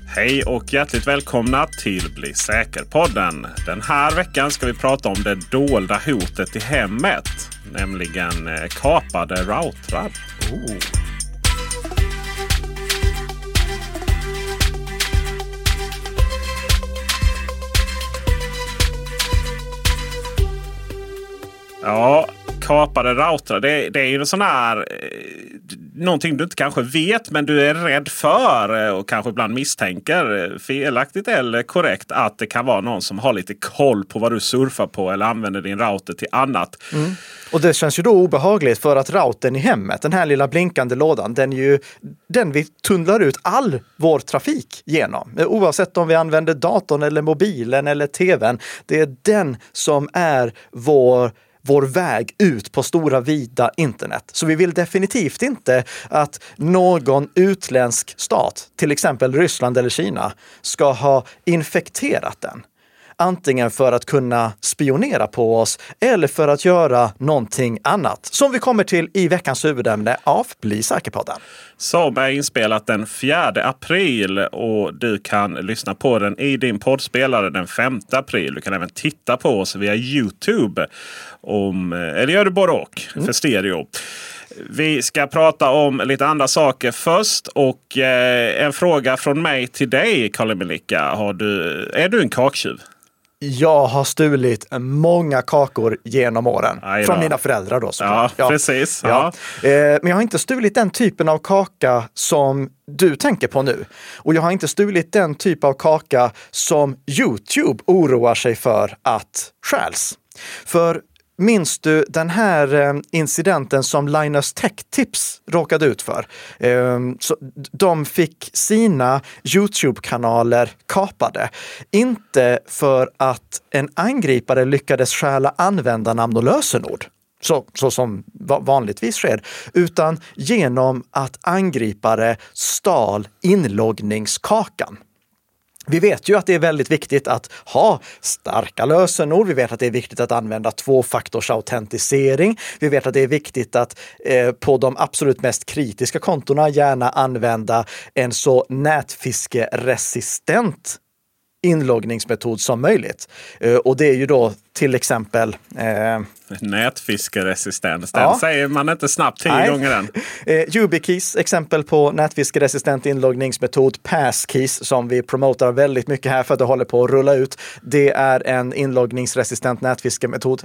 Hej och hjärtligt välkomna till Bli säker-podden. Den här veckan ska vi prata om det dolda hotet i hemmet. Nämligen kapade routrar. Ja, kapade routrar. Det är ju en sån här... någonting du inte kanske vet men du är rädd för och kanske ibland misstänker felaktigt eller korrekt att det kan vara någon som har lite koll på vad du surfar på eller använder din router till annat. Mm. Och det känns ju då obehagligt för att routern i hemmet, den här lilla blinkande lådan, den är ju den vi tunnlar ut all vår trafik genom. Oavsett om vi använder datorn eller mobilen eller tvn. Det är den som är vår väg ut på stora vida internet. Så vi vill definitivt inte att någon utländsk stat, till exempel Ryssland eller Kina, ska ha infekterat den. Antingen för att kunna spionera på oss eller för att göra någonting annat. Som vi kommer till i veckans huvudämne av Bli säker-podden. Som är inspelat den 4 april och du kan lyssna på den i din poddspelare den 5 april. Du kan även titta på oss via YouTube. Eller gör du både och för stereo. Vi ska prata om lite andra saker först och en fråga från mig till dig, Karl-Melika. Är du en kaktjuv? Jag har stulit många kakor genom åren. Från mina föräldrar då. Ja, precis. Ja. Men jag har inte stulit den typen av kaka som du tänker på nu. Och jag har inte stulit den typ av kaka som YouTube oroar sig för att stjäls. För minns du den här incidenten som Linus Tech Tips råkade ut för? Så de fick sina YouTube-kanaler kapade. Inte för att en angripare lyckades stjäla användarnamn och lösenord. Så som vanligtvis sker, utan genom att angripare stal inloggningskakan. Vi vet ju att det är väldigt viktigt att ha starka lösenord. Vi vet att det är viktigt att använda tvåfaktorsautentisering. Vi vet att det är viktigt att på de absolut mest kritiska kontona gärna använda en så nätfiskeresistent inloggningsmetod som möjligt. Och det är ju då till exempel... nätfiskeresistens. Den säger man inte snabbt 10 gånger än. YubiKeys, exempel på nätfiskeresistent inloggningsmetod. Passkeys, som vi promotar väldigt mycket här för att det håller på att rulla ut. Det är en inloggningsresistent nätfiskemetod.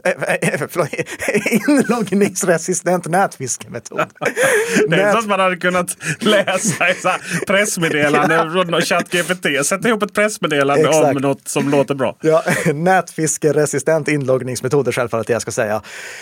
Inloggningsresistent nätfiskemetod. Det är så att man hade kunnat läsa i pressmeddelande från ChatGPT. Sätta ihop ett pressmeddelande om något som låter bra. Ja, nätfiskeresistent inloggningsmetoder, självfallet det jag ska säga.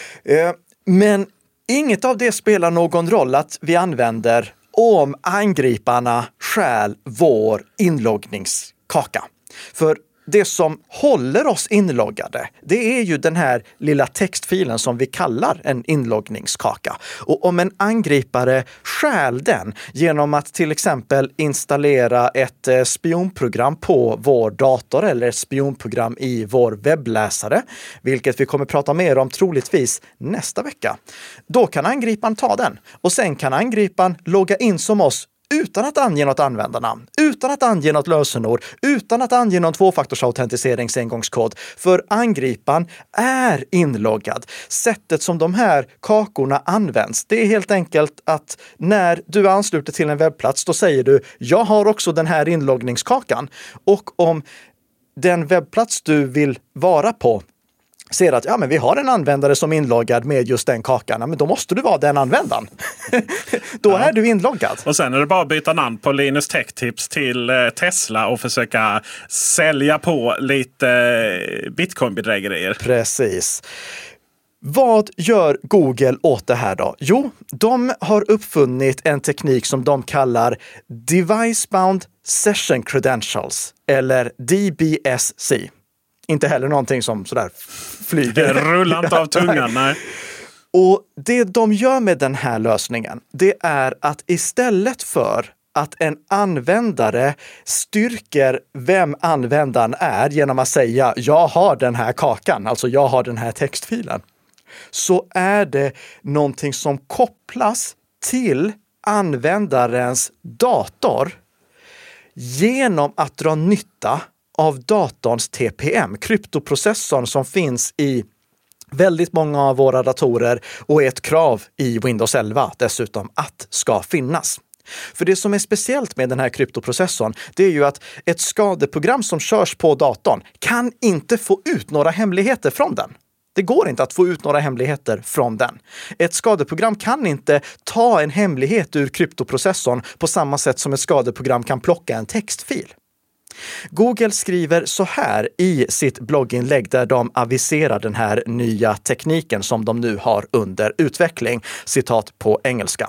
Men inget av det spelar någon roll att vi använder om angriparna stjäl vår inloggningskaka. För det som håller oss inloggade, det är ju den här lilla textfilen som vi kallar en inloggningskaka. Och om en angripare stjäl den genom att till exempel installera ett spionprogram på vår dator eller ett spionprogram i vår webbläsare, vilket vi kommer prata mer om troligtvis nästa vecka, då kan angriparen ta den. Och sen kan angriparen logga in som oss utan att ange något användarnamn, utan att ange något lösenord, utan att ange någon tvåfaktorsautentiseringsengångskod. För angriparen är inloggad. Sättet som de här kakorna används, det är helt enkelt att när du ansluter till en webbplats, då säger du jag har också den här inloggningskakan. Och om den webbplats du vill vara på ser att men vi har en användare som är inloggad med just den kakan, men då måste du vara den användaren. Då är du inloggad. Och sen är det bara att byta namn på Linus Tech Tips till Tesla och försöka sälja på lite bitcoin-bedrägerier. Precis. Vad gör Google åt det här då? Jo, de har uppfunnit en teknik som de kallar Device-Bound Session Credentials, eller DBSC. Inte heller någonting som sådär flyger. Det rullar inte av tungan, nej. Och det de gör med den här lösningen, det är att istället för att en användare styrker vem användaren är genom att säga jag har den här kakan, alltså jag har den här textfilen, så är det någonting som kopplas till användarens dator genom att dra nytta av datorns TPM, kryptoprocessorn som finns i väldigt många av våra datorer och är ett krav i Windows 11 dessutom att ska finnas. För det som är speciellt med den här kryptoprocessorn, det är ju att ett skadeprogram som körs på datorn kan inte få ut några hemligheter från den. Det går inte att få ut några hemligheter från den. Ett skadeprogram kan inte ta en hemlighet ur kryptoprocessorn på samma sätt som ett skadeprogram kan plocka en textfil. Google skriver så här i sitt blogginlägg där de aviserar den här nya tekniken som de nu har under utveckling. Citat på engelska.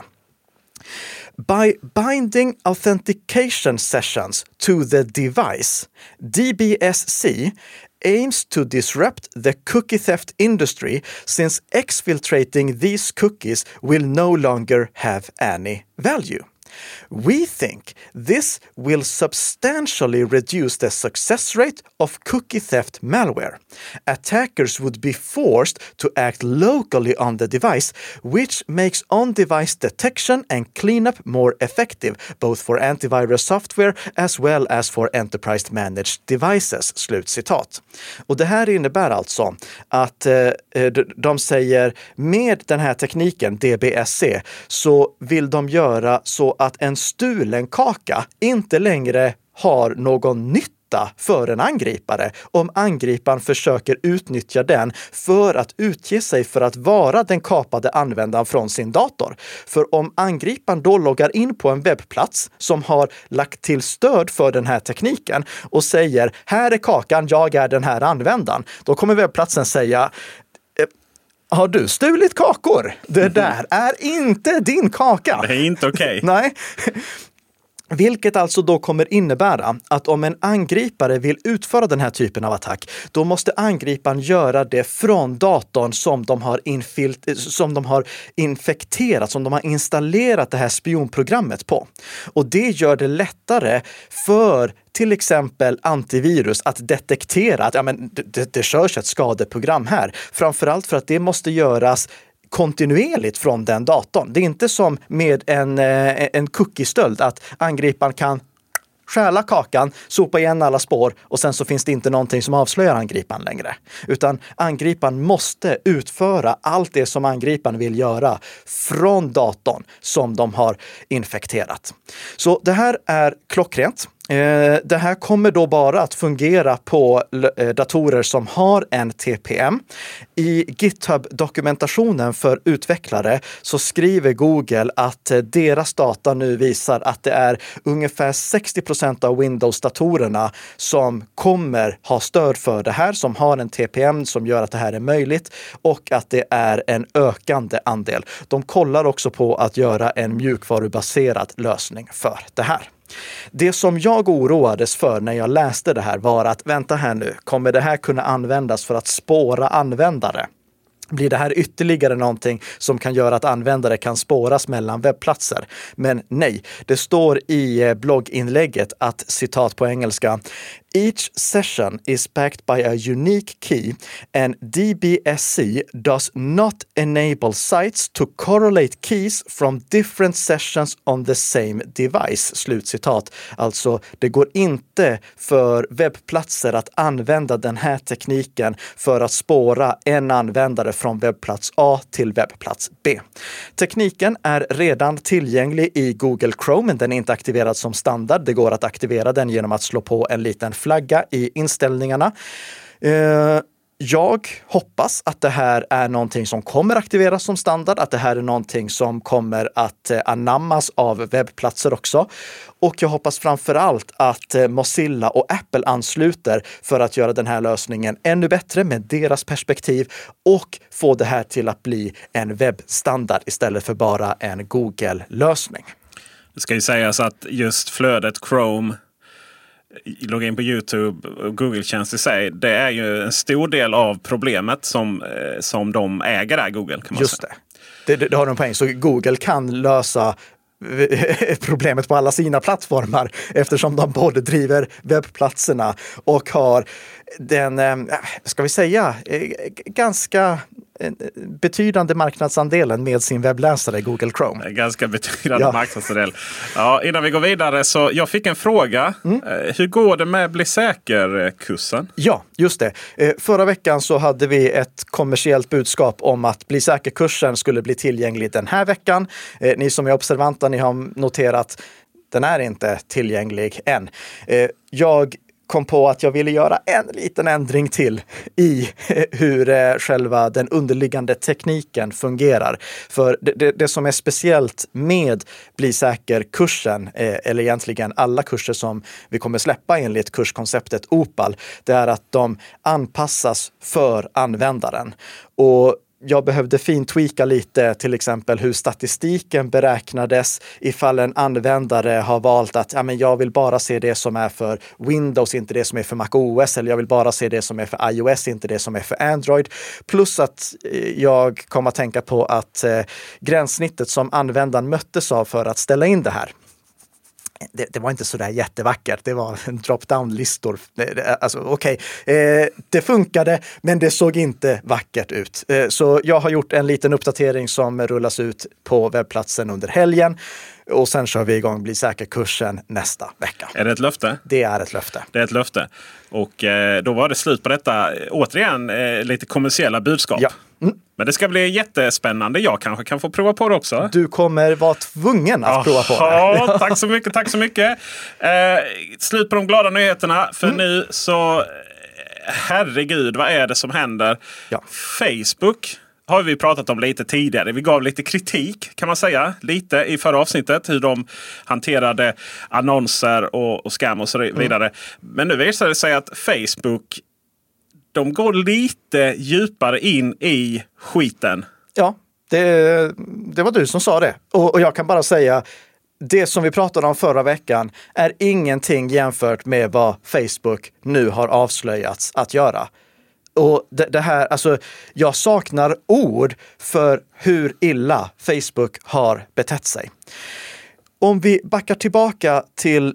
By binding authentication sessions to the device, DBSC aims to disrupt the cookie theft industry since exfiltrating these cookies will no longer have any value. We think this will substantially reduce the success rate of cookie theft malware. Attackers would be forced to act locally on the device, which makes on-device detection and cleanup more effective, both for antivirus software as well as for enterprise managed devices. Slutcitat. Och det här innebär alltså att de säger med den här tekniken, DBSC, så vill de göra så att en stulen kaka inte längre har någon nytta för en angripare om angriparen försöker utnyttja den för att utge sig för att vara den kapade användaren från sin dator. För om angriparen då loggar in på en webbplats som har lagt till stöd för den här tekniken och säger här är kakan, jag är den här användaren, då kommer webbplatsen säga har du stulit kakor? Det där är inte din kaka. Det är inte okej. Nej. Vilket alltså då kommer innebära att om en angripare vill utföra den här typen av attack, då måste angriparen göra det från datorn som de har infekterat, som de har installerat det här spionprogrammet på. Och det gör det lättare för till exempel antivirus att detektera att det körs ett skadeprogram här. Framförallt för att det måste göras kontinuerligt från den datorn. Det är inte som med en cookie-stöld att angriparen kan stjäla kakan, sopa igen alla spår och sen så finns det inte någonting som avslöjar angriparen längre. Utan angriparen måste utföra allt det som angriparen vill göra från datorn som de har infekterat. Så det här är klockrent. Det här kommer då bara att fungera på datorer som har en TPM. I GitHub-dokumentationen för utvecklare så skriver Google att deras data nu visar att det är ungefär 60% av Windows-datorerna som kommer ha stöd för det här, som har en TPM som gör att det här är möjligt och att det är en ökande andel. De kollar också på att göra en mjukvarubaserad lösning för det här. Det som jag oroades för när jag läste det här var att vänta här nu, kommer det här kunna användas för att spåra användare? Blir det här ytterligare någonting som kan göra att användare kan spåras mellan webbplatser? Men nej, det står i blogginlägget att, citat på engelska, each session is backed by a unique key and DBSC does not enable sites to correlate keys from different sessions on the same device. Slutcitat. Alltså, det går inte för webbplatser att använda den här tekniken för att spåra en användare från webbplats A till webbplats B. Tekniken är redan tillgänglig i Google Chrome, men den är inte aktiverad som standard. Det går att aktivera den genom att slå på en liten flagga i inställningarna. Jag hoppas att det här är någonting som kommer aktiveras som standard, att det här är någonting som kommer att anammas av webbplatser också. Och jag hoppas framförallt att Mozilla och Apple ansluter för att göra den här lösningen ännu bättre med deras perspektiv och få det här till att bli en webbstandard istället för bara en Google-lösning. Det ska ju sägas att just flödet Chrome, logga in på YouTube och Google-tjänst i sig, det är ju en stor del av problemet som de äger där, Google, kan man just säga. Det har de poäng. Så Google kan lösa problemet på alla sina plattformar eftersom de både driver webbplatserna och har den, ska vi säga, ganska betydande marknadsandelen med sin webbläsare Google Chrome. Ganska betydande marknadsandel. Ja, innan vi går vidare så jag fick en fråga. Hur går det med Bli säker-kursen? Ja, just det. Förra veckan så hade vi ett kommersiellt budskap om att Bli säker-kursen skulle bli tillgänglig den här veckan. Ni som är observanta, ni har noterat den är inte tillgänglig än. Jag kom på att jag ville göra en liten ändring till i hur själva den underliggande tekniken fungerar. För det som är speciellt med Bli säker-kursen, eller egentligen alla kurser som vi kommer släppa enligt kurskonceptet Opal, det är att de anpassas för användaren. Och jag behövde fintweaka lite, till exempel hur statistiken beräknades ifall en användare har valt att jag vill bara se det som är för Windows, inte det som är för Mac OS, eller jag vill bara se det som är för iOS, inte det som är för Android. Plus att jag kom att tänka på att gränssnittet som användaren möttes av för att ställa in det här, det var inte så där jättevackert. Det var en drop-down-listor. Alltså, det funkade, men det såg inte vackert ut. Så jag har gjort en liten uppdatering som rullas ut på webbplatsen under helgen. Och sen kör vi igång Bli säker-kursen nästa vecka. Är det ett löfte? Det är ett löfte. Det är ett löfte. Och då var det slut på detta. Återigen, lite kommersiella budskap. Ja. Men det ska bli jättespännande. Jag kanske kan få prova på det också. Du kommer vara tvungen att prova på det. Ja, tack så mycket, tack så mycket. Slut på de glada nyheterna. För nu så, herregud, vad är det som händer? Ja. Facebook har vi pratat om lite tidigare. Vi gav lite kritik, kan man säga, lite i förra avsnittet. Hur de hanterade annonser och scam och så vidare. Men nu visar det sig att Facebook, de går lite djupare in i skiten. Ja, det var du som sa det. Och jag kan bara säga, det som vi pratade om förra veckan är ingenting jämfört med vad Facebook nu har avslöjats att göra. Och det här, alltså, jag saknar ord för hur illa Facebook har betett sig. Om vi backar tillbaka till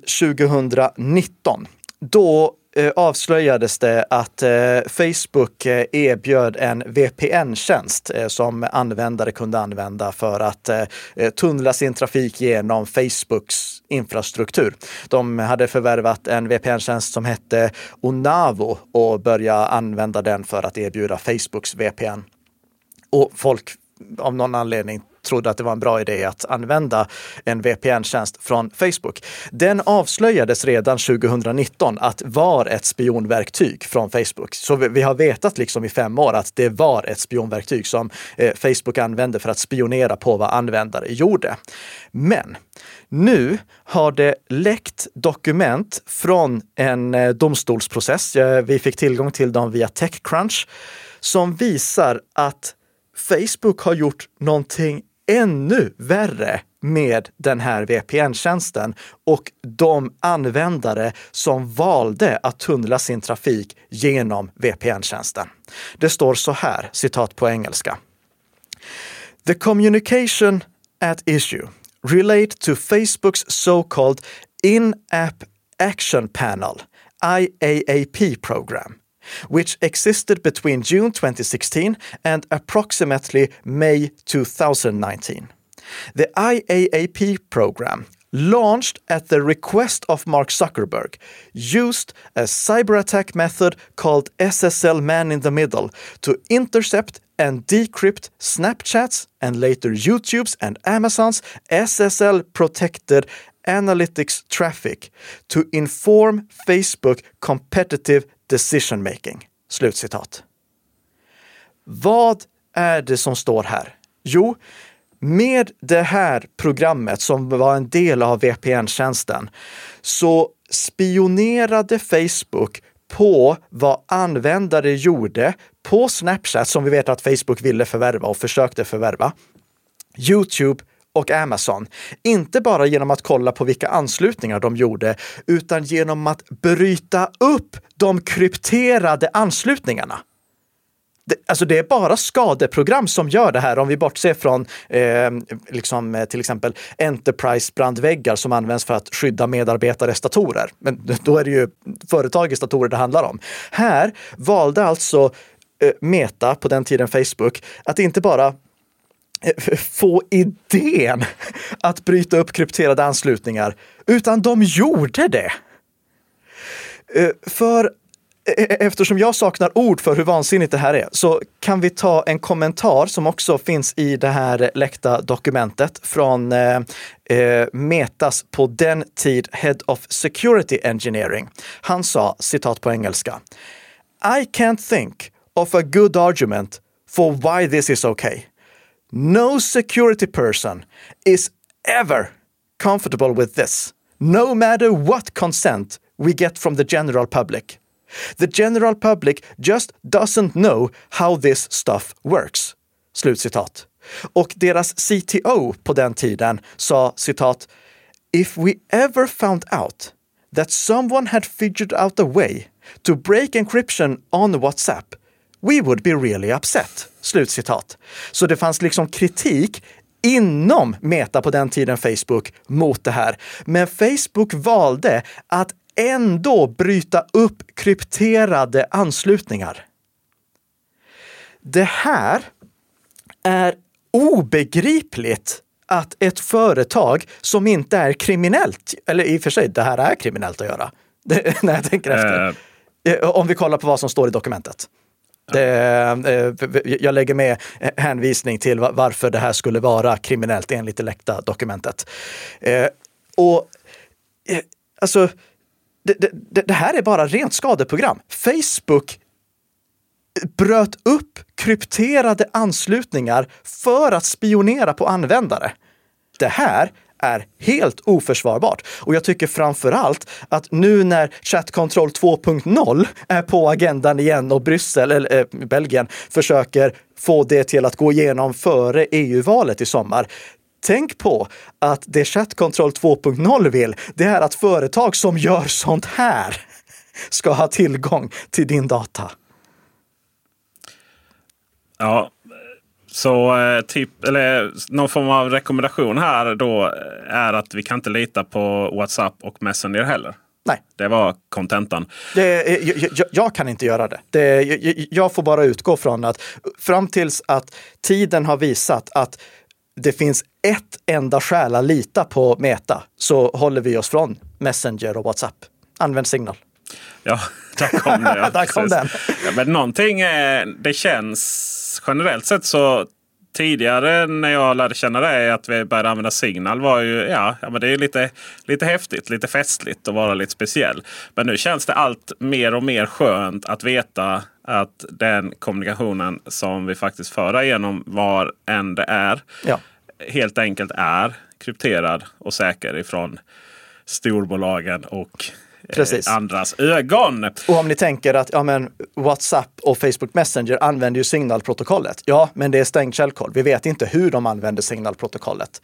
2019, då avslöjades det att Facebook erbjöd en VPN-tjänst som användare kunde använda för att tunnla sin trafik genom Facebooks infrastruktur. De hade förvärvat en VPN-tjänst som hette Onavo och började använda den för att erbjuda Facebooks VPN. Och folk av någon anledning trodde att det var en bra idé att använda en VPN-tjänst från Facebook. Den avslöjades redan 2019 att var ett spionverktyg från Facebook. Så vi har vetat liksom i 5 år att det var ett spionverktyg som Facebook använde för att spionera på vad användare gjorde. Men nu har det läckt dokument från en domstolsprocess. Vi fick tillgång till dem via TechCrunch som visar att Facebook har gjort någonting ännu värre med den här VPN-tjänsten och de användare som valde att tunnla sin trafik genom VPN-tjänsten. Det står så här, citat på engelska. The communication at issue relate to Facebook's so-called in-app action panel, IAAP program, which existed between June 2016 and approximately May 2019. The IAAP program, launched at the request of Mark Zuckerberg, used a cyber attack method called SSL Man-in-the-Middle to intercept and decrypt Snapchat's and later YouTube's and Amazon's SSL-protected analytics traffic to inform Facebook competitive decision making. Slutcitat. Vad är det som står här? Jo, med det här programmet som var en del av VPN-tjänsten så spionerade Facebook på vad användare gjorde på Snapchat, som vi vet att Facebook ville förvärva och försökte förvärva, YouTube och Amazon. Inte bara genom att kolla på vilka anslutningar de gjorde, utan genom att bryta upp de krypterade anslutningarna. Det är bara skadeprogram som gör det här, om vi bortser från till exempel Enterprise-brandväggar som används för att skydda medarbetares datorer. Men då är det ju företagets datorer det handlar om. Här valde alltså Meta, på den tiden Facebook, att inte bara få idén att bryta upp krypterade anslutningar, utan de gjorde det. För eftersom jag saknar ord för hur vansinnigt det här är, så kan vi ta en kommentar som också finns i det här läckta dokumentet från Metas på den tid Head of Security Engineering. Han sa, citat på engelska: "I can't think of a good argument for why this is okay. No security person is ever comfortable with this, no matter what consent we get from the general public. The general public just doesn't know how this stuff works." Slutcitat. Och deras CTO på den tiden sa, citat: "If we ever found out that someone had figured out a way to break encryption on WhatsApp, we would be really upset." Slutcitat. Så det fanns liksom kritik inom Meta på den tiden, Facebook, mot det här. Men Facebook valde att ändå bryta upp krypterade anslutningar. Det här är obegripligt, att ett företag som inte är kriminellt, eller i och för sig, det här är kriminellt att göra, när jag tänker efter. Om vi kollar på vad som står i dokumentet. Jag lägger med hänvisning till varför det här skulle vara kriminellt enligt det läckta dokumentet. Alltså, det här är bara rent skadeprogram. Facebook bröt upp krypterade anslutningar för att spionera på användare. Det här är helt oförsvarbart. Och jag tycker framförallt att nu när Chat Control 2.0 är på agendan igen och Bryssel, eller Belgien, försöker få det till att gå igenom före EU-valet i sommar. Tänk på att det Chat Control 2.0 vill, det är att företag som gör sånt här ska ha tillgång till din data. Ja, så någon form av rekommendation här då är att vi kan inte lita på WhatsApp och Messenger heller. Nej. Det var kontentan. Jag kan inte göra det. Jag får bara utgå från att fram tills att tiden har visat att det finns ett enda skäl att lita på Meta, så håller vi oss från Messenger och WhatsApp. Använd Signal. Ja, där kom det. Ja, där kom den. Ja, men någonting, det känns generellt sett så. Tidigare när jag lärde känna det, att vi började använda Signal, var ju men det är lite häftigt, lite festligt och vara lite speciell. Men nu känns det allt mer och mer skönt att veta att den kommunikationen som vi faktiskt för igenom, var än det är, helt enkelt är krypterad och säker ifrån storbolagen och andras ögon. Och om ni tänker att WhatsApp och Facebook Messenger använder ju signalprotokollet. Ja, men det är stängd källkod. Vi vet inte hur de använder signalprotokollet.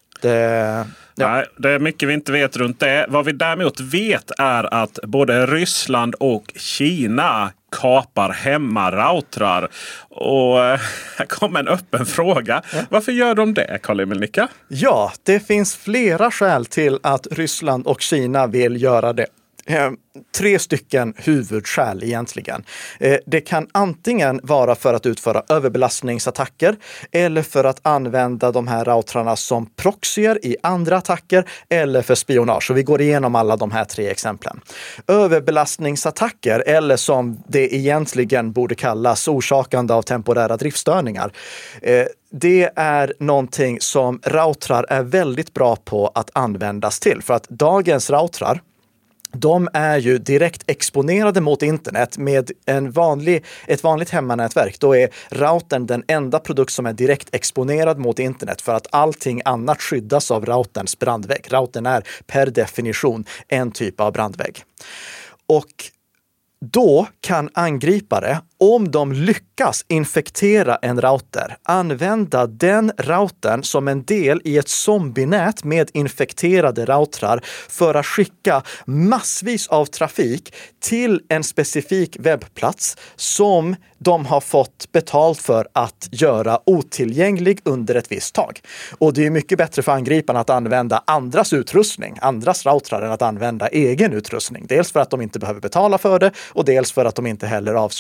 Nej, det är mycket vi inte vet runt det. Vad vi däremot vet är att både Ryssland och Kina kapar hemmarautrar. Och här kommer en öppen fråga. Ja. Varför gör de det, Carl-Emil Nicka? Ja, det finns flera skäl till att Ryssland och Kina vill göra det. 3 stycken huvudskäl egentligen. Det kan antingen vara för att utföra överbelastningsattacker eller för att använda de här routrarna som proxyer i andra attacker eller för spionage. Och vi går igenom alla de här 3 exemplen. Överbelastningsattacker, eller som det egentligen borde kallas, orsakande av temporära driftstörningar. Det är någonting som routrar är väldigt bra på att användas till. För att dagens routrar, de är ju direkt exponerade mot internet med ett vanligt hemmanätverk. Då är routern den enda produkt som är direkt exponerad mot internet, för att allting annat skyddas av routerns brandvägg. Routern är per definition en typ av brandvägg. Och då kan angripare, om de lyckas infektera en router, använda den routern som en del i ett zombienät med infekterade routrar för att skicka massvis av trafik till en specifik webbplats som de har fått betalt för att göra otillgänglig under ett visst tag. Och det är mycket bättre för angriparna att använda andras utrustning, andras routrar, än att använda egen utrustning. Dels för att de inte behöver betala för det, och dels för att de inte heller avslöjar vilka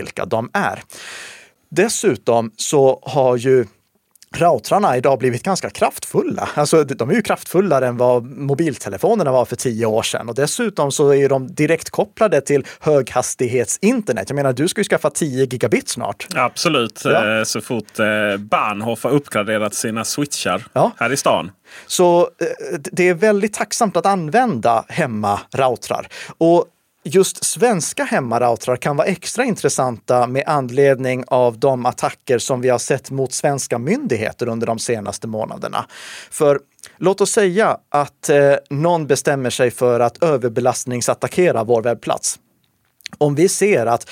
vilka de är. Dessutom så har ju routrarna idag blivit ganska kraftfulla. Alltså de är ju kraftfullare än vad mobiltelefonerna var för 10 år sedan. Och dessutom så är de direkt kopplade till höghastighetsinternet. Jag menar, du ska ju skaffa 10 gigabit snart. Absolut, ja. Så fort Bahnhof har uppgraderat sina switchar här i stan. Så det är väldigt tacksamt att använda hemmaroutrar. Och just svenska hemmaroutrar kan vara extra intressanta med anledning av de attacker som vi har sett mot svenska myndigheter under de senaste månaderna. För låt oss säga att någon bestämmer sig för att överbelastningsattackera vår webbplats. Om vi ser att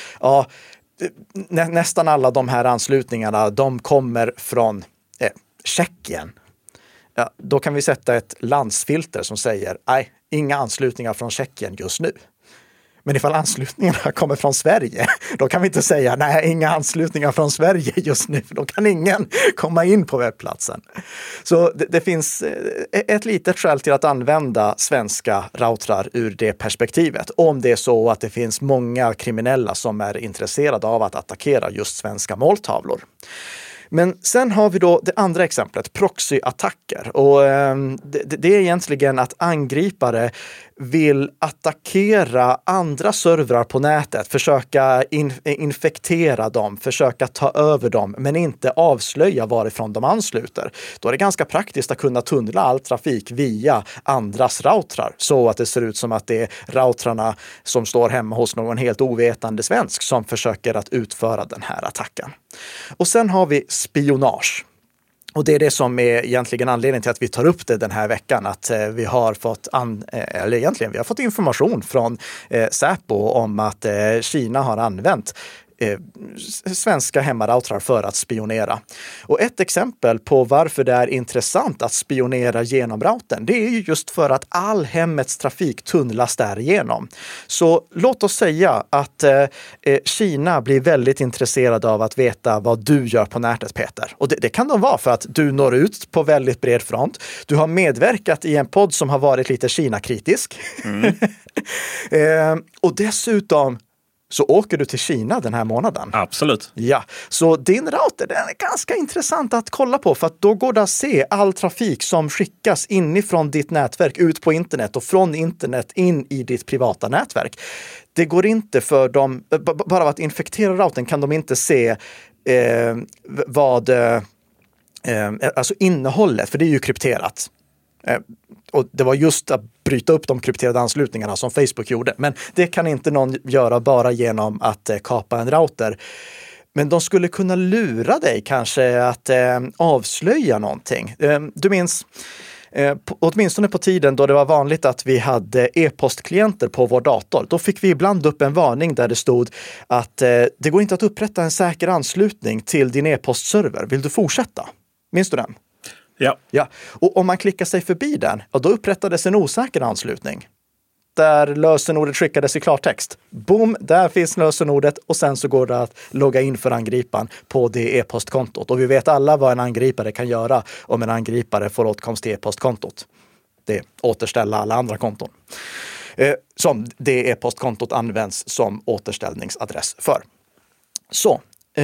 nästan alla de här anslutningarna, de kommer från Tjeckien. Ja, då kan vi sätta ett landsfilter som säger nej, inga anslutningar från Tjeckien just nu. Men ifall anslutningarna kommer från Sverige, då kan vi inte säga nej, inga anslutningar från Sverige just nu, för då kan ingen komma in på webbplatsen. Så det finns ett litet skäl till att använda svenska routrar ur det perspektivet. Om det är så att det finns många kriminella som är intresserade av att attackera just svenska måltavlor. Men sen har vi då det andra exemplet, proxyattacker. Och det är egentligen att angripare vill attackera andra servrar på nätet, försöka infektera dem, försöka ta över dem, men inte avslöja varifrån de ansluter. Då är det ganska praktiskt att kunna tunnla all trafik via andras routrar, så att det ser ut som att det är routrarna som står hemma hos någon helt ovetande svensk som försöker att utföra den här attacken. Och sen har vi spionage. Och det är det som är egentligen anledningen till att vi tar upp det den här veckan. Att vi har fått, vi har fått information från Säpo om att Kina har använt svenska hemmaroutrar för att spionera. Och ett exempel på varför det är intressant att spionera genom routern, det är ju just för att all hemmets trafik tunnlas därigenom. Så låt oss säga att Kina blir väldigt intresserade av att veta vad du gör på nätet, Peter. Och det kan de vara för att du når ut på väldigt bred front. Du har medverkat i en podd som har varit lite Kina-kritisk. Och dessutom så åker du till Kina den här månaden. Absolut. Ja, så din router, den är ganska intressant att kolla på, för att då går det att se all trafik som skickas inifrån ditt nätverk ut på internet och från internet in i ditt privata nätverk. Det går inte för dem, bara av att infektera routern kan de inte se alltså innehållet, för det är ju krypterat. Och det var just att bryta upp de krypterade anslutningarna som Facebook gjorde. Men det kan inte någon göra bara genom att kapa en router. Men de skulle kunna lura dig kanske att avslöja någonting. Du minns, åtminstone på tiden då det var vanligt att vi hade e-postklienter på vår dator. Då fick vi ibland upp en varning där det stod att det går inte att upprätta en säker anslutning till din e-postserver. Vill du fortsätta? Minns du den? Ja. Och om man klickar sig förbi den, då upprättades en osäker anslutning. Där lösenordet skickades i klartext. Boom, där finns lösenordet och sen så går det att logga in för angriparen på det e-postkontot. Och vi vet alla vad en angripare kan göra om en angripare får åtkomst till e-postkontot. Det är återställa alla andra konton. Som det e-postkontot används som återställningsadress för. Så,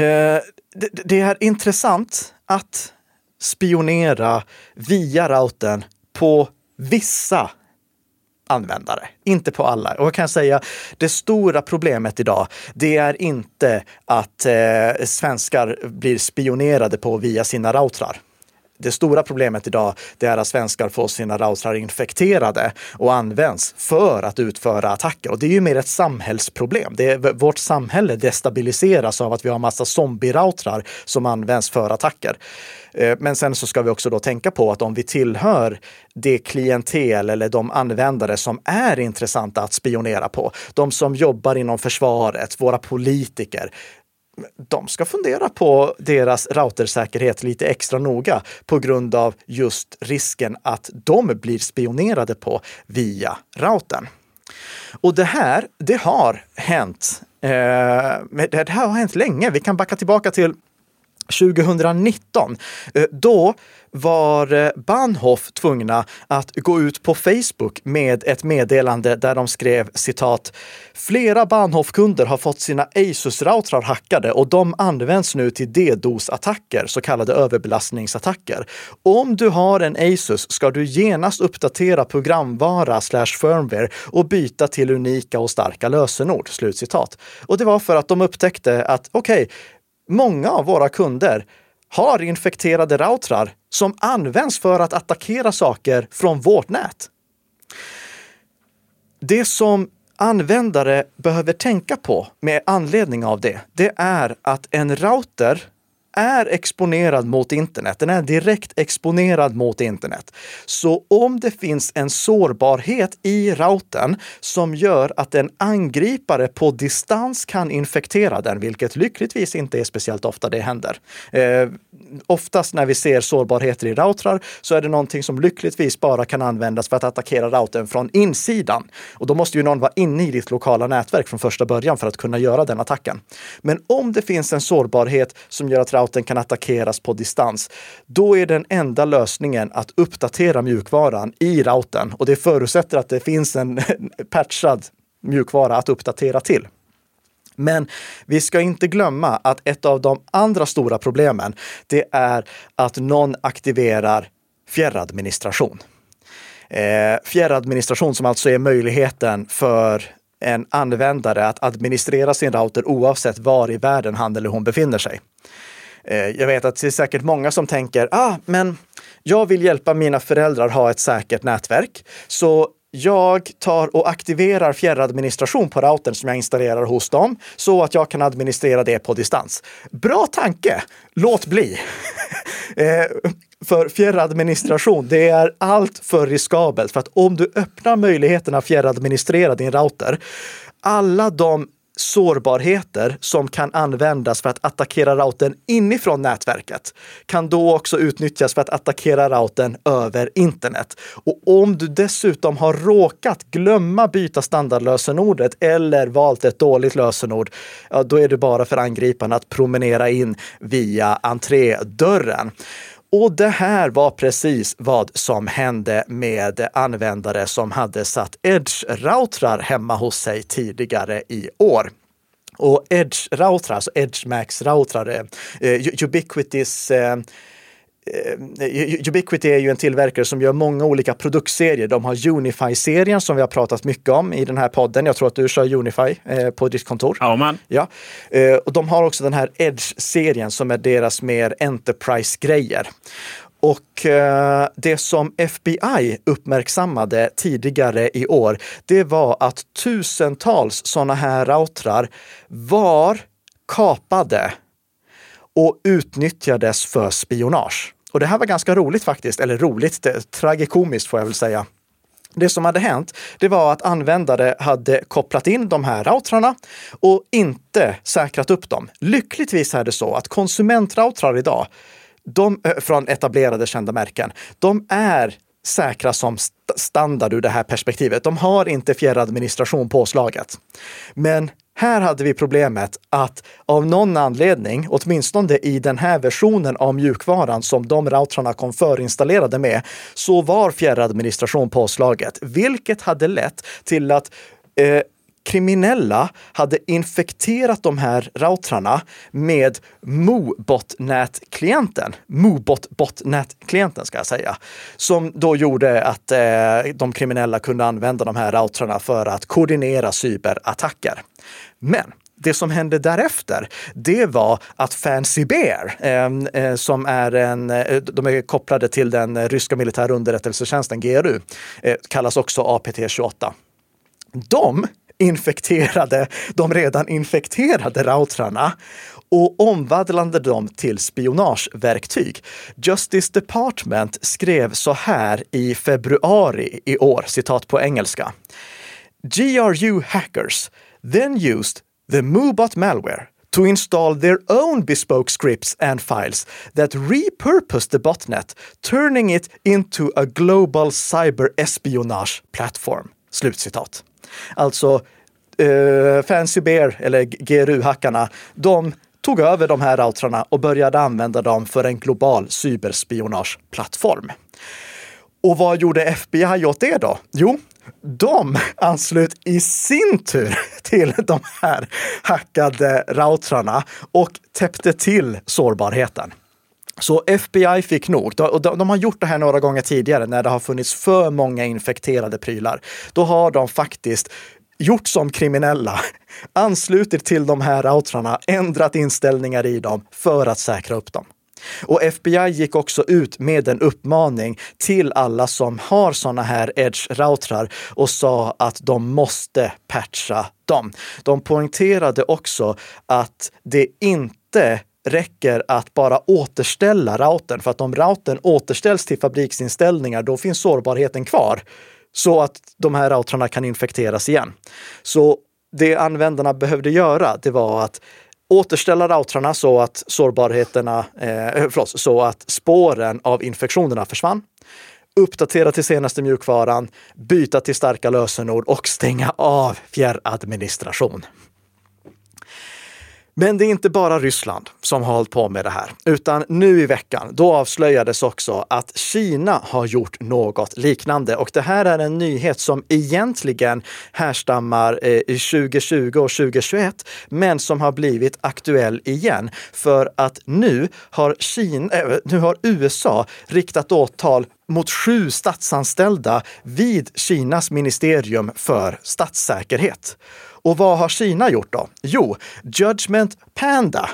det är intressant att spionera via routern på vissa användare, inte på alla. Och jag kan säga, det stora problemet idag, det är inte att svenskar blir spionerade på via sina routrar. Det stora problemet idag, det är att svenskar får sina routrar infekterade och används för att utföra attacker. Och det är ju mer ett samhällsproblem. Vårt samhälle destabiliseras av att vi har massa zombie-routrar som används för attacker. Men sen så ska vi också då tänka på att om vi tillhör det klientel eller de användare som är intressanta att spionera på, de som jobbar inom försvaret, våra politiker, de ska fundera på deras routersäkerhet lite extra noga på grund av just risken att de blir spionerade på via routern. Och det har hänt. Det här har hänt länge. Vi kan backa tillbaka till 2019, då var Bahnhof tvungna att gå ut på Facebook med ett meddelande där de skrev citat: flera Bahnhof-kunder har fått sina Asus-routrar hackade och de används nu till DDoS-attacker, så kallade överbelastningsattacker. Om du har en Asus ska du genast uppdatera programvara /firmware och byta till unika och starka lösenord. Slutcitat. Och det var för att de upptäckte att många av våra kunder har infekterade routrar som används för att attackera saker från vårt nät. Det som användare behöver tänka på med anledning av det är att en router är exponerad mot internet. Den är direkt exponerad mot internet. Så om det finns en sårbarhet i routern som gör att en angripare på distans kan infektera den, vilket lyckligtvis inte är speciellt ofta det händer. Oftast när vi ser sårbarheter i routrar så är det någonting som lyckligtvis bara kan användas för att attackera routern från insidan. Och då måste ju någon vara inne i ditt lokala nätverk från första början för att kunna göra den attacken. Men om det finns en sårbarhet som gör att routern kan attackeras på distans, då är den enda lösningen att uppdatera mjukvaran i routern. Och det förutsätter att det finns en patchad mjukvara att uppdatera till. Men vi ska inte glömma att ett av de andra stora problemen, det är att någon aktiverar fjärradministration. Fjärradministration som alltså är möjligheten för en användare att administrera sin router oavsett var i världen han eller hon befinner sig. Jag vet att det är säkert många som tänker, men jag vill hjälpa mina föräldrar ha ett säkert nätverk, så jag tar och aktiverar fjärradministration på routern som jag installerar hos dem så att jag kan administrera det på distans. Bra tanke! Låt bli! För fjärradministration, det är allt för riskabelt, för att om du öppnar möjligheten att fjärradministrera din router, alla de sårbarheter som kan användas för att attackera routern inifrån nätverket kan då också utnyttjas för att attackera routern över internet. Och om du dessutom har råkat glömma byta standardlösenordet eller valt ett dåligt lösenord, då är det bara för angriparna att promenera in via entrédörren. Och det här var precis vad som hände med användare som hade satt Edge-routrar hemma hos sig tidigare i år. Och Edge-routrar, alltså Edge-Max-routrar, Ubiquiti är ju en tillverkare som gör många olika produktserier. De har Unify-serien som vi har pratat mycket om i den här podden. Jag tror att du kör Unify på ditt kontor. Ja, man. Ja. Och de har också den här Edge-serien som är deras mer Enterprise-grejer. Och det som FBI uppmärksammade tidigare i år, det var att tusentals sådana här routrar var kapade och utnyttjades för spionage. Och det här var ganska roligt faktiskt, eller roligt, tragikomiskt får jag väl säga. Det som hade hänt, det var att användare hade kopplat in de här routrarna och inte säkrat upp dem. Lyckligtvis är det så att konsumentroutrar idag, de från etablerade kända märken, de är säkra som standard ur det här perspektivet. De har inte fjärradministration påslaget. Men här hade vi problemet att av någon anledning, åtminstone i den här versionen av mjukvaran som de routrarna kom förinstallerade med, så var fjärradministration påslaget, vilket hade lett till att kriminella hade infekterat de här routrarna med Mobotnet-klienten ska jag säga, som då gjorde att de kriminella kunde använda de här routrarna för att koordinera cyberattacker. Men det som hände därefter, det var att Fancy Bear, som är de är kopplade till den ryska militärunderrättelsetjänsten GRU, kallas också APT28. De infekterade de redan infekterade routrarna och omvandlade dem till spionageverktyg. Justice Department skrev så här i februari i år, citat på engelska. GRU hackers then used the Mobot malware to install their own bespoke scripts and files that repurposed the botnet, turning it into a global cyber espionage platform. Slutcitat. Alltså Fancy Bear eller GRU-hackarna, de tog över de här routrarna och började använda dem för en global cyberspionageplattform. Och vad gjorde FBI åt det då? Jo, de anslöt i sin tur till de här hackade routrarna och täppte till sårbarheten. Så FBI fick nog. De har gjort det här några gånger tidigare när det har funnits för många infekterade prylar. Då har de faktiskt gjort som kriminella, anslutit till de här routrarna, ändrat inställningar i dem för att säkra upp dem. Och FBI gick också ut med en uppmaning till alla som har såna här edge-routrar och sa att de måste patcha dem. De poängterade också att det inte räcker att bara återställa routern, för att om routern återställs till fabriksinställningar, då finns sårbarheten kvar så att de här routrarna kan infekteras igen. Så det användarna behövde göra, det var att återställa routrarna så att så att spåren av infektionerna försvann. Uppdatera till senaste mjukvaran, byta till starka lösenord och stänga av fjärradministration. Men det är inte bara Ryssland som har hållit på med det här, utan nu i veckan då avslöjades också att Kina har gjort något liknande. Och det här är en nyhet som egentligen härstammar i 2020 och 2021, men som har blivit aktuell igen för att nu har USA riktat åtal mot 7 statsanställda vid Kinas ministerium för statssäkerhet. Och vad har Kina gjort då? Jo, Judgment Panda,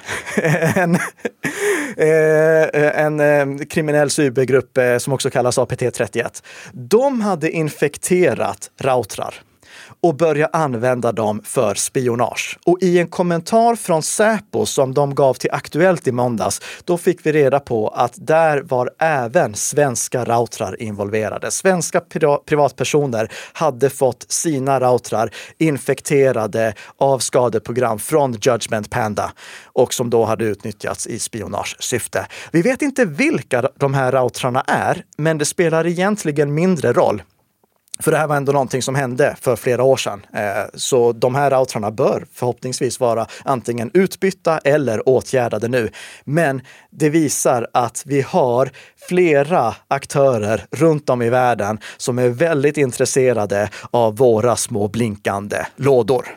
en kriminell cybergrupp som också kallas APT31. De hade infekterat routrar och börja använda dem för spionage. Och i en kommentar från Säpo som de gav till Aktuellt i måndags, då fick vi reda på att där var även svenska routrar involverade. Svenska privatpersoner hade fått sina routrar infekterade av skadeprogram från Judgment Panda och som då hade utnyttjats i spionagesyfte. Vi vet inte vilka de här routrarna är, men det spelar egentligen mindre roll. För det här var ändå någonting som hände för flera år sedan. Så de här routrarna bör förhoppningsvis vara antingen utbytta eller åtgärdade nu. Men det visar att vi har flera aktörer runt om i världen som är väldigt intresserade av våra små blinkande lådor.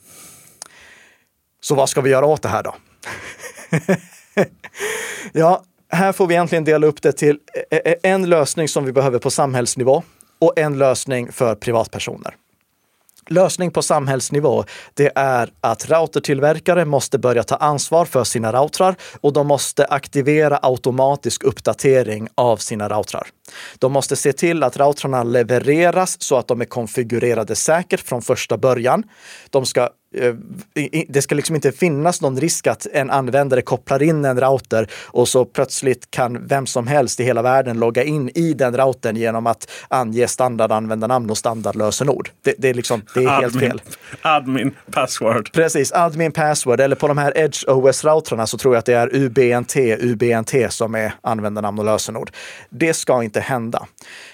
Så vad ska vi göra åt det här då? Ja, här får vi egentligen dela upp det till en lösning som vi behöver på samhällsnivå och en lösning för privatpersoner. Lösning på samhällsnivå, det är att routertillverkare måste börja ta ansvar för sina routrar och de måste aktivera automatisk uppdatering av sina routrar. De måste se till att routrarna levereras så att de är konfigurerade säkert från första början. Det ska liksom inte finnas någon risk att en användare kopplar in en router och så plötsligt kan vem som helst i hela världen logga in i den routern genom att ange standardanvändarnamn och standardlösenord. Det är helt fel. Admin password. Precis, admin password. Eller på de här Edge OS-routrarna så tror jag att det är UBNT som är användarnamn och lösenord. Det ska inte hända.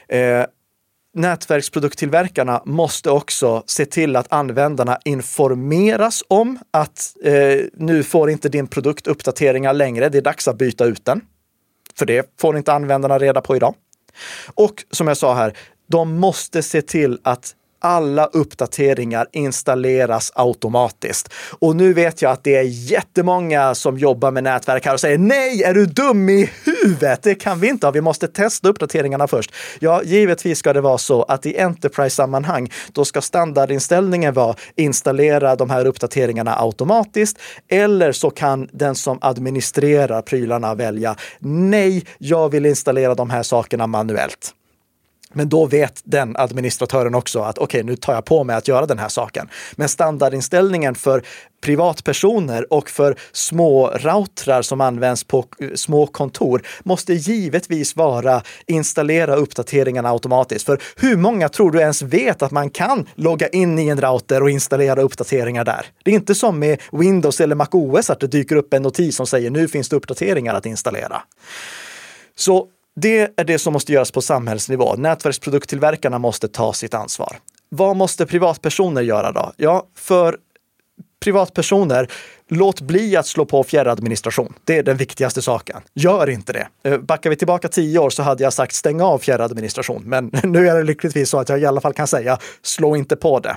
Nätverksprodukttillverkarna måste också se till att användarna informeras om att nu får inte din produkt uppdateringar längre. Det är dags att byta ut den. För det får inte användarna reda på idag. Och som jag sa här, de måste se till att alla uppdateringar installeras automatiskt. Och nu vet jag att det är jättemånga som jobbar med nätverk här och säger nej, är du dum i huvudet? Det kan vi inte ha. Vi måste testa uppdateringarna först. Ja, givetvis ska det vara så att i Enterprise-sammanhang då ska standardinställningen vara installera de här uppdateringarna automatiskt, eller så kan den som administrerar prylarna välja nej, jag vill installera de här sakerna manuellt. Men då vet den administratören också att okej, nu tar jag på mig att göra den här saken. Men standardinställningen för privatpersoner och för små routrar som används på små kontor måste givetvis vara installera uppdateringarna automatiskt. För hur många tror du ens vet att man kan logga in i en router och installera uppdateringar där? Det är inte som med Windows eller Mac OS att det dyker upp en notis som säger nu finns det uppdateringar att installera. Så det är det som måste göras på samhällsnivå. Nätverksprodukttillverkarna måste ta sitt ansvar. Vad måste privatpersoner göra då? Ja, för privatpersoner, låt bli att slå på fjärradministration. Det är den viktigaste saken. Gör inte det. Backar vi tillbaka 10 år så hade jag sagt stäng av fjärradministration. Men nu är det lyckligtvis så att jag i alla fall kan säga slå inte på det.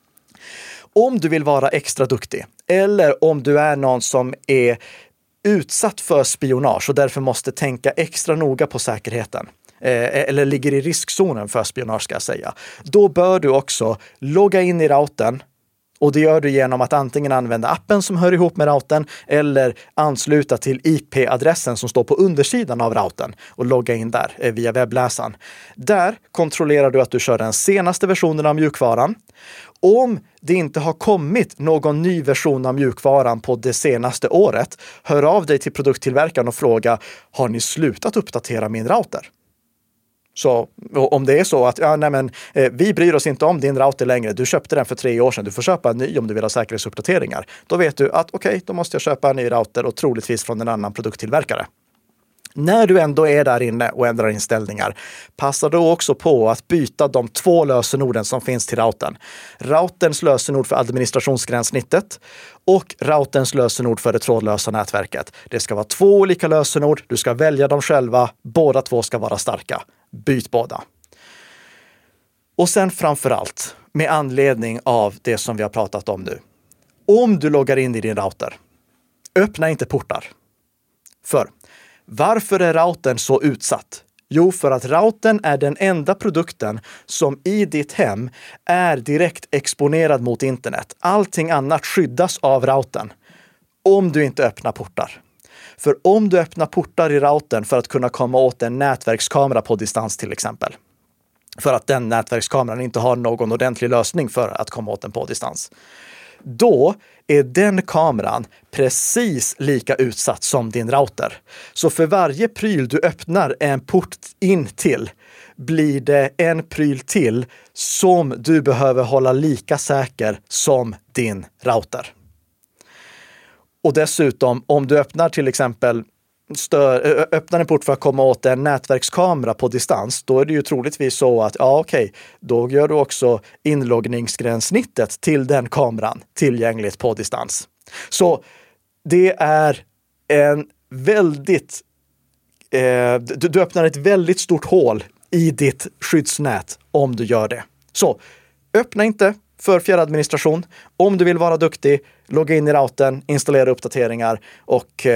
Om du vill vara extra duktig eller om du är någon som är utsatt för spionage och därför måste tänka extra noga på säkerheten eller ligger i riskzonen för spionage ska jag säga, då bör du också logga in i routern. Och det gör du genom att antingen använda appen som hör ihop med routern eller ansluta till IP-adressen som står på undersidan av routern och logga in där via webbläsaren. Där kontrollerar du att du kör den senaste versionen av mjukvaran. Om det inte har kommit någon ny version av mjukvaran på det senaste året, hör av dig till produkttillverkaren och fråga, har ni slutat uppdatera min router? Så om det är så att vi bryr oss inte om din router längre, du köpte den för 3 år sedan, du får köpa en ny om du vill ha säkerhetsuppdateringar. Då vet du att då måste jag köpa en ny router och troligtvis från en annan produkttillverkare. När du ändå är där inne och ändrar inställningar, passa då också på att byta de 2 lösenorden som finns till routern. Routerns lösenord för administrationsgränssnittet och routerns lösenord för det trådlösa nätverket. Det ska vara 2 olika lösenord, du ska välja dem själva, båda 2 ska vara starka. Byt båda. Och sen framförallt, med anledning av det som vi har pratat om nu. Om du loggar in i din router, öppna inte portar. För varför är routern så utsatt? Jo, för att routern är den enda produkten som i ditt hem är direkt exponerad mot internet. Allting annat skyddas av routern om du inte öppnar portar. För om du öppnar portar i routern för att kunna komma åt en nätverkskamera på distans till exempel. För att den nätverkskameran inte har någon ordentlig lösning för att komma åt den på distans. Då är den kameran precis lika utsatt som din router. Så för varje pryl du öppnar en port in till blir det en pryl till som du behöver hålla lika säker som din router. Och dessutom, om du öppnar till exempel öppnar en port för att komma åt en nätverkskamera på distans, då är det ju troligtvis så att då gör du också inloggningsgränssnittet till den kameran tillgängligt på distans. Så det är en väldigt du öppnar ett väldigt stort hål i ditt skyddsnät om du gör det. Så öppna inte för fjärradministration. Om du vill vara duktig, logga in i routern, installera uppdateringar och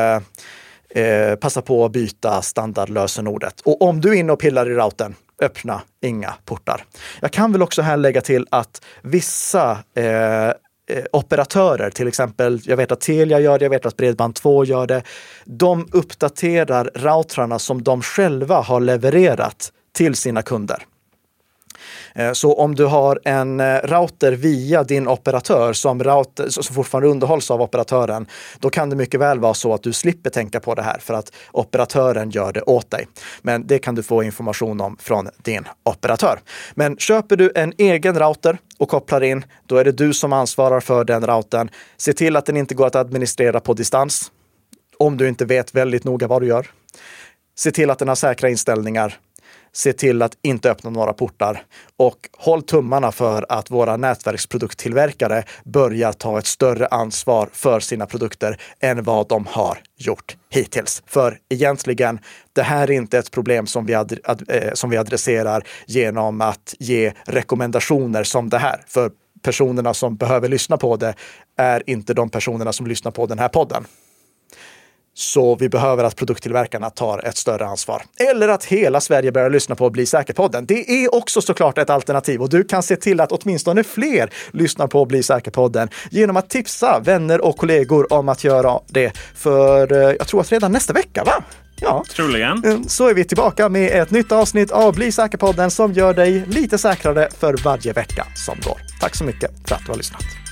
passa på att byta standardlösenordet. Och om du är inne och pillar i routern, öppna inga portar. Jag kan väl också här lägga till att vissa operatörer, till exempel, jag vet att Telia gör det, jag vet att Bredband2 gör det, de uppdaterar routrarna som de själva har levererat till sina kunder. Så om du har en router via din operatör som fortfarande underhålls av operatören, då kan det mycket väl vara så att du slipper tänka på det här för att operatören gör det åt dig. Men det kan du få information om från din operatör. Men köper du en egen router och kopplar in, då är det du som ansvarar för den routern. Se till att den inte går att administrera på distans om du inte vet väldigt noga vad du gör. Se till att den har säkra inställningar. Se till att inte öppna några portar och håll tummarna för att våra nätverksprodukttillverkare börjar ta ett större ansvar för sina produkter än vad de har gjort hittills. För egentligen, det här är inte ett problem som vi adresserar genom att ge rekommendationer som det här. För personerna som behöver lyssna på det är inte de personerna som lyssnar på den här podden. Så vi behöver att produkttillverkarna tar ett större ansvar. Eller att hela Sverige börjar lyssna på Bli säker-podden. Det är också såklart ett alternativ och du kan se till att åtminstone fler lyssnar på Bli säker-podden genom att tipsa vänner och kollegor om att göra det. För jag tror att redan nästa vecka, va? Ja, troligen. Så är vi tillbaka med ett nytt avsnitt av Bli säker-podden som gör dig lite säkrare för varje vecka som går. Tack så mycket för att du har lyssnat.